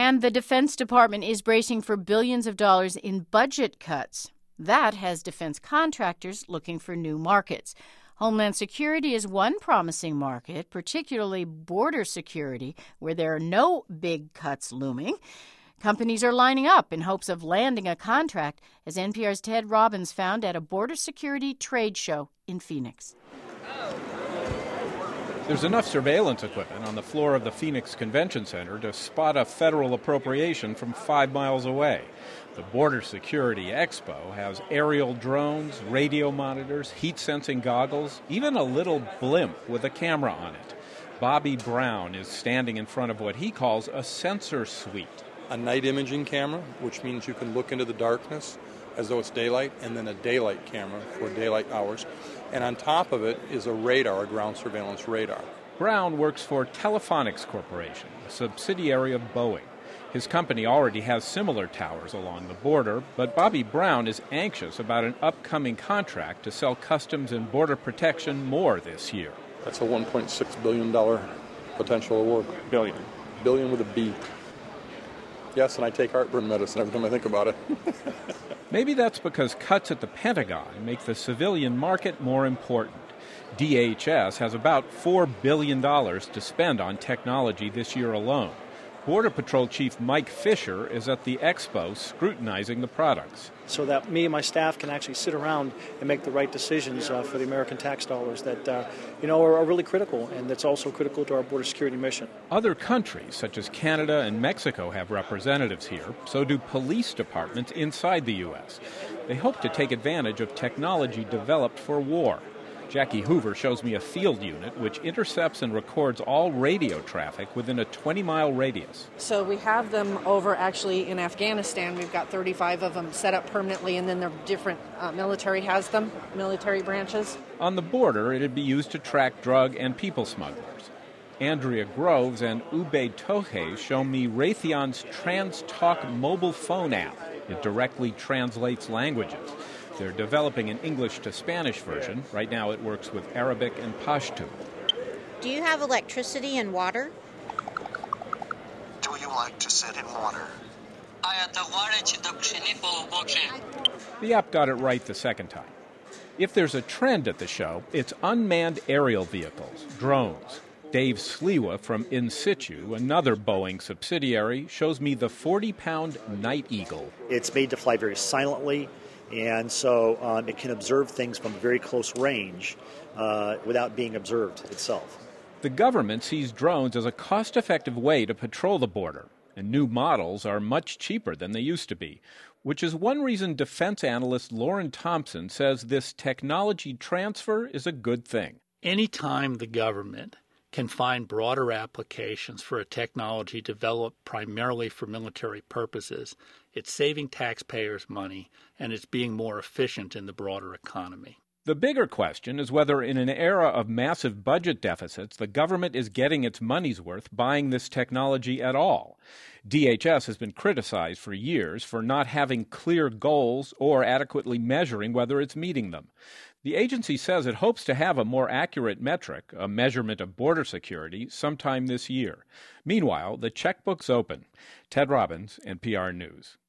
And the Defense Department is bracing for billions of dollars in budget cuts. That has defense contractors looking for new markets. Homeland Security is one promising market, particularly border security, where there are no big cuts looming. Companies are lining up in hopes of landing a contract, as NPR's Ted Robbins found at a border security trade show in Phoenix. There's enough surveillance equipment on the floor of the Phoenix Convention Center to spot a federal appropriation from 5 miles away. The Border Security Expo has aerial drones, radio monitors, heat-sensing goggles, even a little blimp with a camera on it. Bobby Brown is standing in front of what he calls a sensor suite. A night imaging camera, which means you can look into the darkness as though it's daylight, and then a daylight camera for daylight hours. And on top of it is a radar, a ground surveillance radar. Brown works for Telephonics Corporation, a subsidiary of Boeing. His company already has similar towers along the border, but Bobby Brown is anxious about an upcoming contract to sell Customs and Border Protection more this year. That's a $1.6 billion potential award. Billion. Billion with a B. Yes, and I take heartburn medicine every time I think about it. Maybe that's because cuts at the Pentagon make the civilian market more important. DHS has about $4 billion to spend on technology this year alone. Border Patrol Chief Mike Fisher is at the expo scrutinizing the products. So that me and my staff can actually sit around and make the right decisions for the American tax dollars that, are really critical, and that's also critical to our border security mission. Other countries, such as Canada and Mexico, have representatives here. So do police departments inside the U.S. They hope to take advantage of technology developed for war. Jackie Hoover shows me a field unit which intercepts and records all radio traffic within a 20-mile radius. So we have them over actually in Afghanistan. We've got 35 of them set up permanently, and then the different military has them, military branches. On the border, it'd be used to track drug and people smugglers. Andrea Groves and Ube Tohe show me Raytheon's TransTalk mobile phone app. It directly translates languages. They're developing an English to Spanish version. Right now it works with Arabic and Pashto. Do you have electricity and water? Do you like to sit in water? The app got it right the second time. If there's a trend at the show, it's unmanned aerial vehicles, drones. Dave Sliwa from In Situ, another Boeing subsidiary, shows me the 40-pound Night Eagle. It's made to fly very silently, and so it can observe things from very close range without being observed itself. The government sees drones as a cost-effective way to patrol the border, and new models are much cheaper than they used to be, which is one reason defense analyst Lauren Thompson says this technology transfer is a good thing. Anytime the government can find broader applications for a technology developed primarily for military purposes, it's saving taxpayers money, and it's being more efficient in the broader economy. The bigger question is whether in an era of massive budget deficits, the government is getting its money's worth buying this technology at all. DHS has been criticized for years for not having clear goals or adequately measuring whether it's meeting them. The agency says it hopes to have a more accurate metric, a measurement of border security, sometime this year. Meanwhile, the checkbook's open. Ted Robbins, NPR News.